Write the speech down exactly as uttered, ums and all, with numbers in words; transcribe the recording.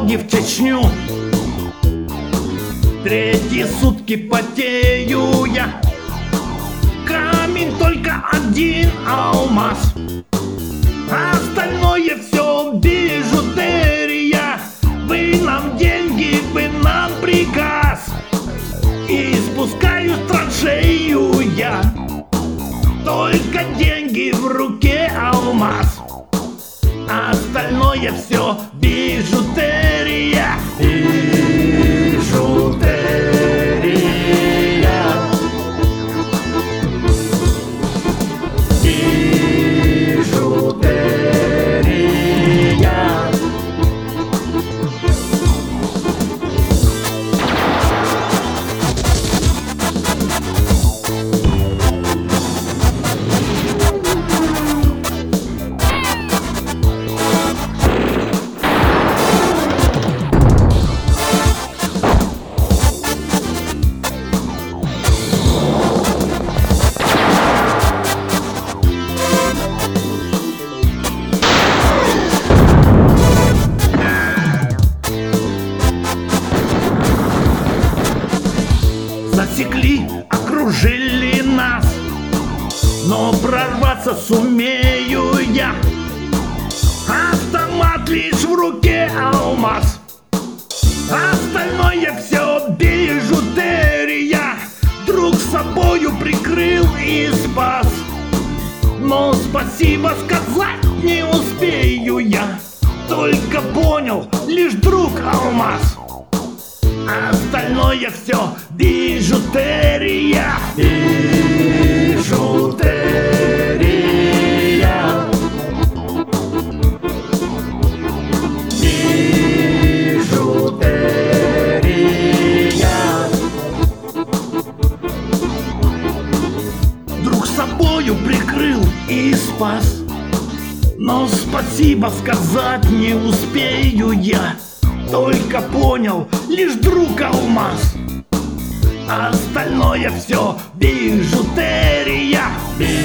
дороги в Чечню. Третьи сутки потею я. Камень только один алмаз, остальное все бижутерия. Вы нам деньги, вы нам приказ. И спускаюсь в траншею я. Только деньги в руке, алмаз, остальное все бижутерия. Бижутерия. Бижутерия. Засекли, окружили нас, но прорваться сумею я. Автомат лишь в руке, алмаз, остальное все бижутерия. Друг с собою прикрыл и спас, но спасибо сказать не успею я. Только понял, лишь друг, алмаз, остальное все бижутерия. Бижутерия. Бижутерия. Друг с собою прикрыл и спас, но спасибо сказать не успею я. Только понял, лишь друг, алмаз, остальное все бижутерия.